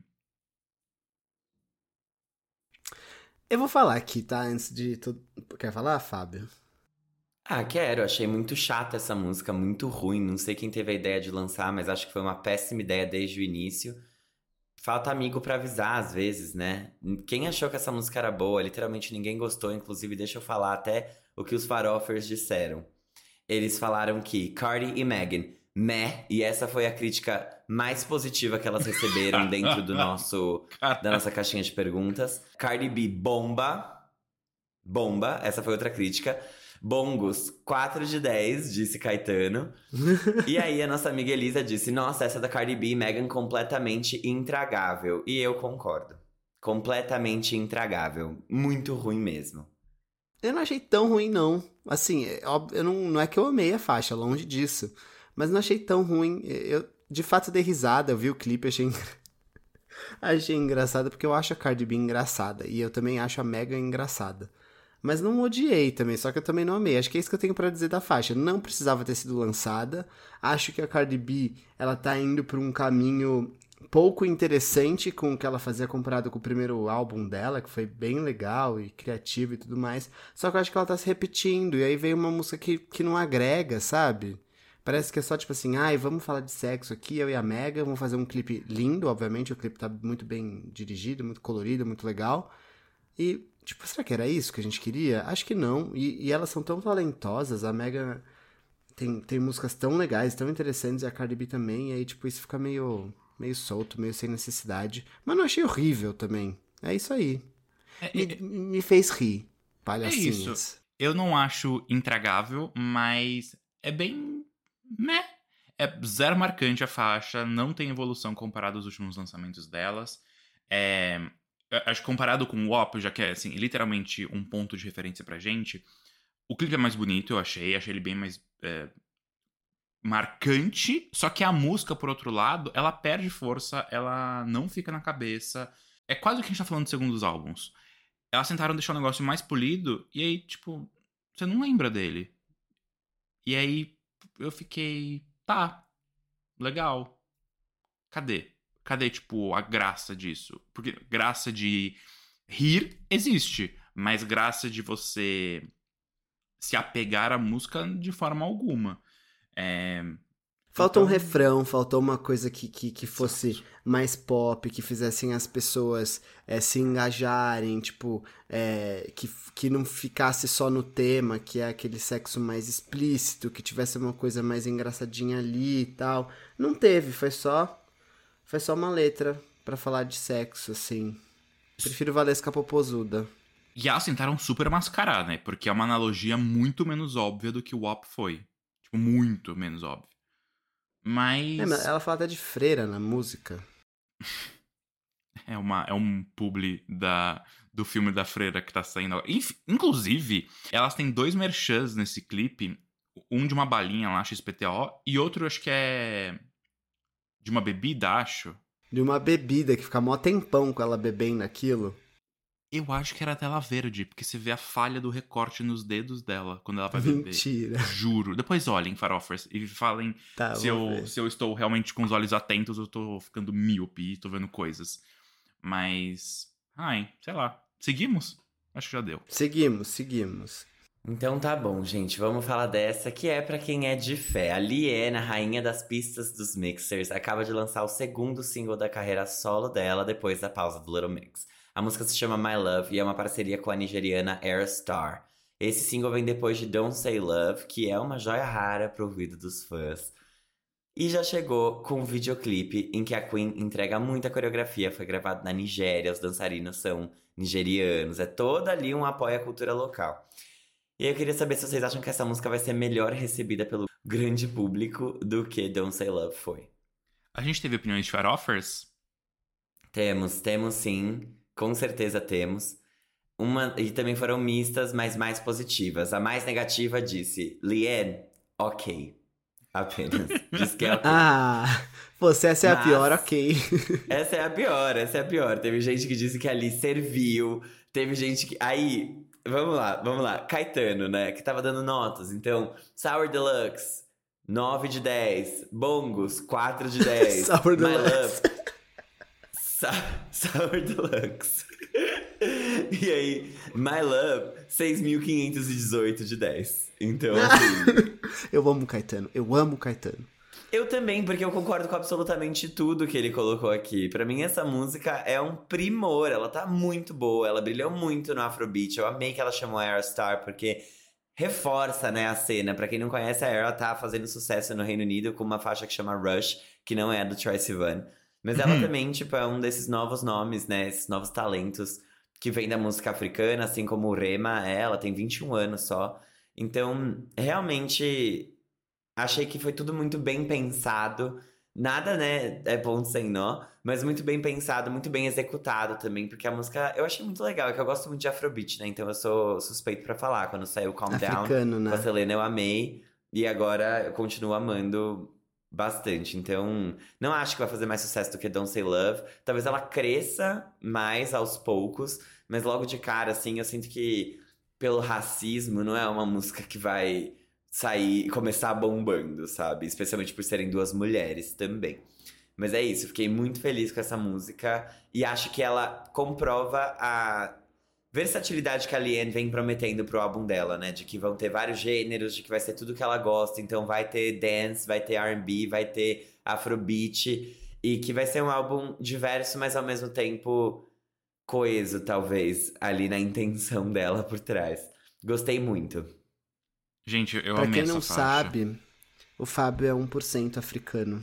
Eu vou falar aqui, tá? Antes de tudo. Quer falar, Fábio? Quero. Achei muito chata essa música, muito ruim. Não sei quem teve a ideia de lançar, mas acho que foi uma péssima ideia desde o início. Falta amigo pra avisar, às vezes, né? Quem achou que essa música era boa? Literalmente ninguém gostou. Inclusive, deixa eu falar até o que os farofers disseram. Eles falaram que Cardi e Megan, meh, e essa foi a crítica mais positiva que elas receberam dentro da nossa caixinha de perguntas. Cardi B, bomba, essa foi outra crítica. Bongos, 4 de 10, disse Caetano. E aí a nossa amiga Elisa disse, nossa, essa da Cardi B e Megan completamente intragável. E eu concordo. Completamente intragável. Muito ruim mesmo. Eu não achei tão ruim, não. Assim, não é que eu amei a faixa, longe disso. Mas não achei tão ruim. Eu, de fato, dei risada. Eu vi o clipe, achei engraçado, porque eu acho a Cardi B engraçada. E eu também acho a Megan engraçada. Mas não odiei também, só que eu também não amei. Acho que é isso que eu tenho pra dizer da faixa. Não precisava ter sido lançada. Acho que a Cardi B, ela tá indo por um caminho pouco interessante com o que ela fazia comparado com o primeiro álbum dela, que foi bem legal e criativo e tudo mais. Só que eu acho que ela tá se repetindo, e aí veio uma música que não agrega, sabe? Parece que é só tipo assim, vamos falar de sexo aqui, eu e a Megan, vamos fazer um clipe lindo, obviamente, o clipe tá muito bem dirigido, muito colorido, muito legal. E, tipo, será que era isso que a gente queria? Acho que não. E elas são tão talentosas, a Megan tem músicas tão legais, tão interessantes, e a Cardi B também, e aí, tipo, isso fica meio solto, meio sem necessidade. Mas não achei horrível também. É isso aí. Me fez rir, palhacinhas. É isso. Eu não acho intragável, mas é bem... meh. É zero marcante a faixa, não tem evolução comparado aos últimos lançamentos delas. Acho que comparado com o WAP, já que é, assim, literalmente um ponto de referência pra gente, o clipe é mais bonito, eu achei ele bem mais marcante, só que a música, por outro lado, ela perde força, ela não fica na cabeça. É quase o que a gente tá falando de segundos álbuns. Elas tentaram deixar o negócio mais polido, e aí, tipo, você não lembra dele. E aí, eu fiquei, tá, legal. Cadê? Cadê, tipo, a graça disso? Porque graça de rir existe, mas graça de você se apegar à música de forma alguma. Faltou um Então, refrão, faltou uma coisa que fosse mais pop, que fizessem as pessoas se engajarem, tipo, que não ficasse só no tema, que é aquele sexo mais explícito, que tivesse uma coisa mais engraçadinha ali e tal. Não teve, foi só uma letra pra falar de sexo, assim. Prefiro Valesca Popozuda. e elas tentaram super mascarar, né? Porque é uma analogia muito menos óbvia do que o WAP foi. Tipo, muito menos óbvio. Mas Mas ela fala até de freira na música. é um publi do filme da Freira que tá saindo agora. Inclusive, elas têm 2 merchans nesse clipe. Um de uma balinha lá, XPTO, e outro acho que é de uma bebida, acho. De uma bebida que fica mó tempão com ela bebendo aquilo. Eu acho que era tela verde, porque você vê a falha do recorte nos dedos dela quando ela vai beber. Mentira. Juro. Depois olhem, farofers, e falem Tá, se vou ver. eu estou realmente com os olhos atentos ou eu tô ficando míope e tô vendo coisas. Mas, ai, sei lá. Seguimos? Acho que já deu. Seguimos. Então tá bom, gente. Vamos falar dessa que é pra quem é de fé. A Liene, a rainha das pistas dos mixers, acaba de lançar o segundo single da carreira solo dela depois da pausa do Little Mix. A música se chama My Love e é uma parceria com a nigeriana Air Star. Esse single vem depois de Don't Say Love, que é uma joia rara pro ouvido dos fãs. E já chegou com um videoclipe em que a Queen entrega muita coreografia. Foi gravado na Nigéria, os dançarinos são nigerianos. É toda ali um apoio à cultura local. E aí eu queria saber se vocês acham que essa música vai ser melhor recebida pelo grande público do que Don't Say Love foi. A gente teve opiniões de farofers? Temos sim. Com certeza temos. E também foram mistas, mas mais positivas. A mais negativa disse: Liane, ok. Apenas. Diz que é ok. Ah, você essa é a Mas- pior, ok. Essa é a pior. Teve gente que disse que ali serviu. Teve gente que. Aí, vamos lá. Caetano, né? Que tava dando notas. Então, Sour Deluxe, 9 de 10. Bongos, 4 de 10. Sour My Deluxe. Love. Sour Deluxe. E aí, My Love, 6.518 de 10. Então, assim. Eu amo o Caetano. Eu também, porque eu concordo com absolutamente tudo que ele colocou aqui. Pra mim, essa música é um primor. Ela tá muito boa, ela brilhou muito no Afrobeat. Eu amei que ela chamou a Aerostar, porque reforça, né, a cena. Pra quem não conhece, a Aero tá fazendo sucesso no Reino Unido com uma faixa que chama Rush, que não é a do Troye Sivan. Mas ela também, tipo, é um desses novos nomes, né, esses novos talentos que vem da música africana, assim como o Rema é. Ela tem 21 anos só. Então, realmente, achei que foi tudo muito bem pensado. Nada, né, é ponto sem nó, mas muito bem pensado, muito bem executado também, porque a música eu achei muito legal, é que eu gosto muito de Afrobeat, né, então eu sou suspeito pra falar. Quando saiu Calm Down Africano, com a né? Selena eu amei, e agora eu continuo amando bastante. Então, não acho que vai fazer mais sucesso do que Don't Say Love. Talvez ela cresça mais aos poucos, mas logo de cara, assim, eu sinto que pelo racismo não é uma música que vai sair e começar bombando, sabe? Especialmente por serem duas mulheres também. Mas é isso, fiquei muito feliz com essa música e acho que ela comprova a versatilidade que a Liane vem prometendo pro álbum dela, né? De que vão ter vários gêneros, de que vai ser tudo que ela gosta. Então vai ter dance, vai ter R&B, vai ter Afrobeat. E que vai ser um álbum diverso, mas ao mesmo tempo coeso, talvez, ali na intenção dela por trás. Gostei muito. Gente, eu Pra amei quem não essa faixa. sabe, o Fábio é 1% africano.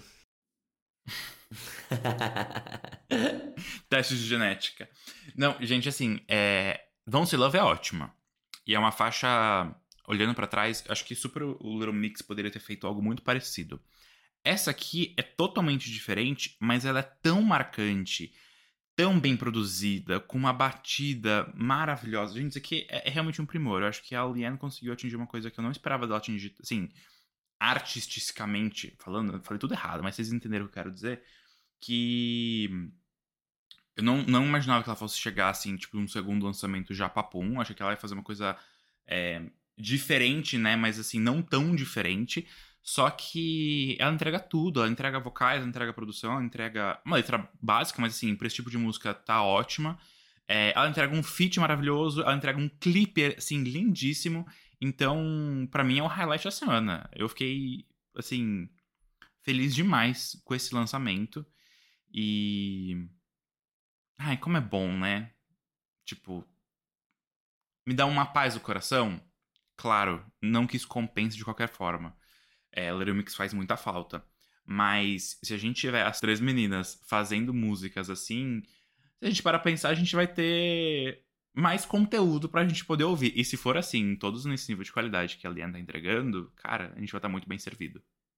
Testes de genética. Não, gente, assim, Don't Say Love é ótima. E é uma faixa, olhando pra trás, acho que super o Little Mix poderia ter feito algo muito parecido. Essa aqui é totalmente diferente, mas ela é tão marcante, tão bem produzida, com uma batida maravilhosa. Gente, isso aqui é realmente um primor. Eu acho que a Liane conseguiu atingir uma coisa que eu não esperava dela atingir. Assim, artisticamente falando, eu falei tudo errado, mas vocês entenderam o que eu quero dizer, que eu não imaginava que ela fosse chegar, assim, tipo, num segundo lançamento já papum. Achei que ela ia fazer uma coisa diferente, né? Mas, assim, não tão diferente. Só que ela entrega tudo. Ela entrega vocais, ela entrega produção, ela entrega uma letra básica, mas, assim, pra esse tipo de música tá ótima. Ela entrega um feat maravilhoso, ela entrega um clipe, assim, lindíssimo. Então, pra mim, é o highlight da semana. Eu fiquei, assim, feliz demais com esse lançamento. E... Ai, como é bom, né? Tipo, me dá uma paz no coração. Claro, não que isso compense de qualquer forma. Little Mix faz muita falta. Mas se a gente tiver as 3 meninas fazendo músicas assim, se a gente parar pra pensar, a gente vai ter mais conteúdo pra gente poder ouvir. E se for assim, todos nesse nível de qualidade que a Liane tá entregando, cara, a gente vai estar muito bem servido.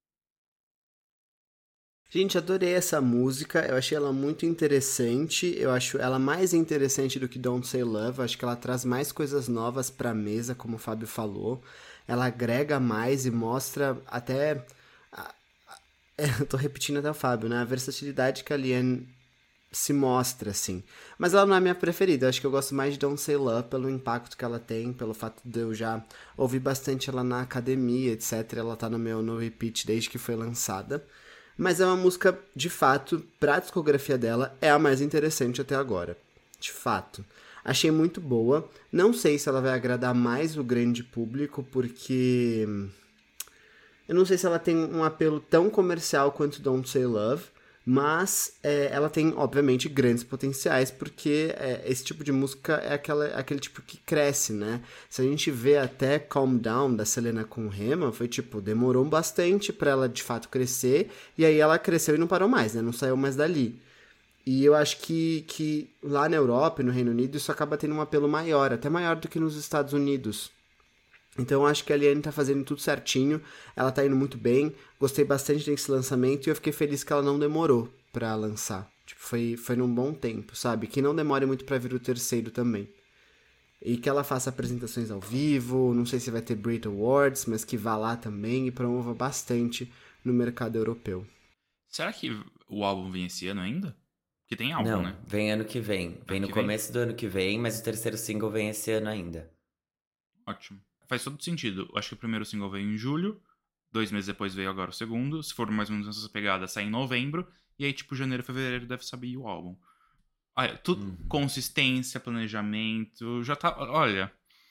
Gente, adorei essa música, eu achei ela muito interessante, eu acho ela mais interessante do que Don't Say Love, acho que ela traz mais coisas novas pra mesa, como o Fábio falou, ela agrega mais e mostra até, eu tô repetindo até o Fábio, né, a versatilidade que a Liane se mostra, assim, mas ela não é minha preferida, eu acho que eu gosto mais de Don't Say Love pelo impacto que ela tem, pelo fato de eu já ouvir bastante ela na academia, etc, ela tá no repeat desde que foi lançada. Mas é uma música, de fato, pra discografia dela, é a mais interessante até agora. De fato. Achei muito boa. Não sei se ela vai agradar mais o grande público, porque... eu não sei se ela tem um apelo tão comercial quanto Don't Say Love, mas ela tem, obviamente, grandes potenciais, porque esse tipo de música é aquele tipo que cresce, né? Se a gente vê até Calm Down, da Selena com Rema, foi tipo, demorou bastante pra ela, de fato, crescer, e aí ela cresceu e não parou mais, né? Não saiu mais dali. E eu acho que lá na Europa e no Reino Unido isso acaba tendo um apelo maior, até maior do que nos Estados Unidos. Então eu acho que a Liane tá fazendo tudo certinho, ela tá indo muito bem, gostei bastante desse lançamento e eu fiquei feliz que ela não demorou pra lançar. Tipo, foi num bom tempo, sabe? Que não demore muito pra vir o terceiro também. E que ela faça apresentações ao vivo, não sei se vai ter Brit Awards, mas que vá lá também e promova bastante no mercado europeu. Será que o álbum vem esse ano ainda? Porque tem álbum, Não, né? vem ano que vem. Vem no começo do ano que vem, mas o terceiro single vem esse ano ainda. Ótimo. Faz todo sentido. Acho que o primeiro single veio em julho, 2 meses depois veio agora o segundo. Se for mais ou menos nessa pegada, sai em novembro. E aí, tipo, janeiro, fevereiro deve saber o álbum. Olha, tudo, consistência, planejamento, já tá, olha...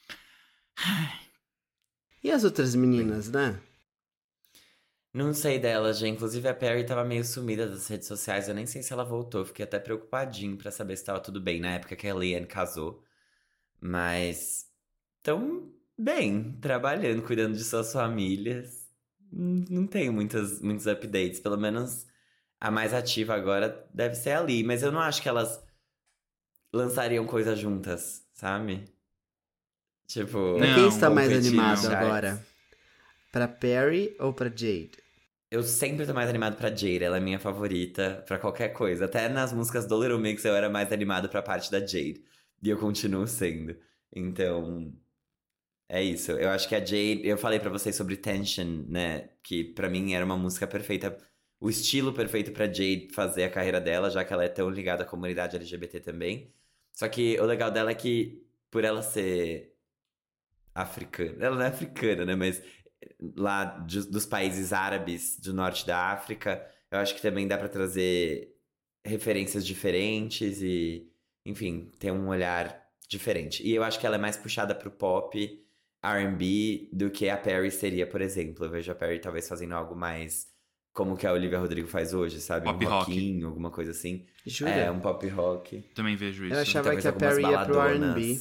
E as outras meninas, né? Não sei dela, já. Inclusive a Perry tava meio sumida das redes sociais. Eu nem sei se ela voltou. Fiquei até preocupadinho pra saber se tava tudo bem na época que a Liane casou. Mas... tão bem, trabalhando, cuidando de suas famílias. Não tenho muitos updates. Pelo menos a mais ativa agora deve ser a Lee. Mas eu não acho que elas lançariam coisas juntas, sabe? Tipo, Pra quem está mais competir animado nos charts. agora? Pra Perry ou pra Jade? Eu sempre tô mais animado pra Jade, ela é minha favorita pra qualquer coisa. Até nas músicas do Little Mix eu era mais animado pra parte da Jade. E eu continuo sendo. Então, é isso. Eu acho que a Jade... eu falei pra vocês sobre Tension, né? Que pra mim era uma música perfeita. O estilo perfeito pra Jade fazer a carreira dela, já que ela é tão ligada à comunidade LGBT também. Só que o legal dela é que, por ela ser africana... ela não é africana, né? Mas lá dos países árabes do norte da África, eu acho que também dá pra trazer referências diferentes e, enfim, ter um olhar diferente. E eu acho que ela é mais puxada pro pop, R&B, do que a Perry seria, por exemplo. Eu vejo a Perry talvez fazendo algo mais como que a Olivia Rodrigo faz hoje, sabe? Pop um rock. rockinho, alguma coisa assim. Jura? Um pop rock. Também vejo isso. Eu achava Talvez que a algumas Perry ia pro baladonas. R&B.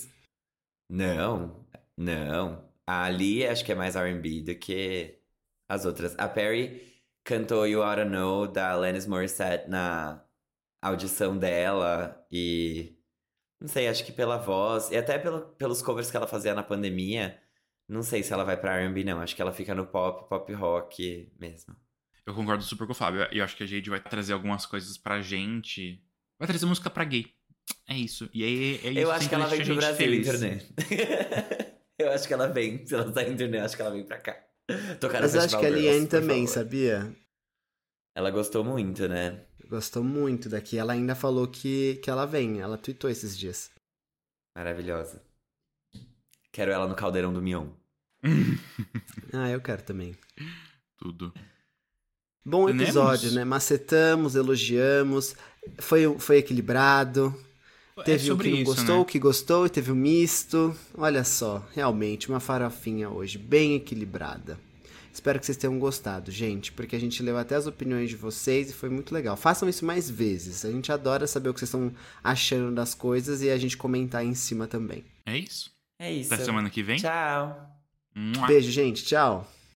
Não. A Lee acho que é mais R&B do que as outras. A Perry cantou You Oughta Know, da Alanis Morissette, na audição dela. E não sei, acho que pela voz e até pelos covers que ela fazia na pandemia, não sei se ela vai pra R&B, não. Acho que ela fica no pop rock mesmo. Eu concordo super com o Fábio. Eu acho que a Jade vai trazer algumas coisas pra gente. Vai trazer música pra gay. É isso. E aí é isso. Eu acho que ela vem deixa pro a gente Brasil, feliz. internet. Eu acho que ela vem. Se ela tá em internet, acho que ela vem pra cá. Tocar no Mas eu acho Festival que a Girls, Liane por também, favor. sabia? Ela gostou muito, né? Gostou muito daqui. Ela ainda falou que ela vem. Ela tweetou esses dias. Maravilhosa. Quero ela no Caldeirão do Mion. Ah, eu quero também. Tudo. Bom Tenemos. episódio, né? Macetamos, elogiamos. Foi equilibrado. Teve o sobre que não isso, gostou, né? o que gostou, e teve o misto. Olha só, realmente, uma farofinha hoje, bem equilibrada. Espero que vocês tenham gostado, gente, porque a gente leu até as opiniões de vocês e foi muito legal. Façam isso mais vezes. A gente adora saber o que vocês estão achando das coisas e a gente comentar em cima também. É isso. É isso. Até semana que vem. Tchau. Mua. Beijo, gente. Tchau.